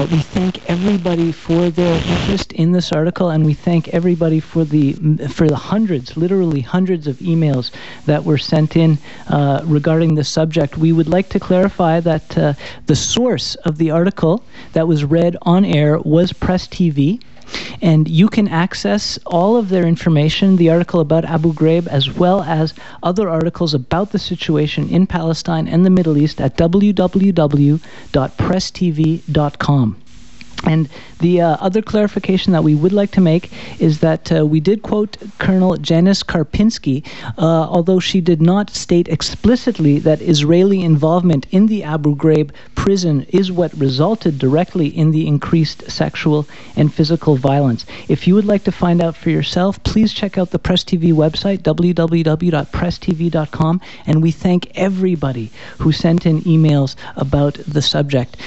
We thank everybody for their interest in this article, and we thank everybody for the hundreds, literally hundreds of emails that were sent in regarding the subject. We would like to clarify that the source of the article that was read on air was Press TV. And you can access all of their information, the article about Abu Ghraib, as well as other articles about the situation in Palestine and the Middle East at www.presstv.com. And the other clarification that we would like to make is that we did quote Colonel Janice Karpinski, although she did not state explicitly that Israeli involvement in the Abu Ghraib prison is what resulted directly in the increased sexual and physical violence. If you would like to find out for yourself, please check out the Press TV website, www.presstv.com, and we thank everybody who sent in emails about the subject.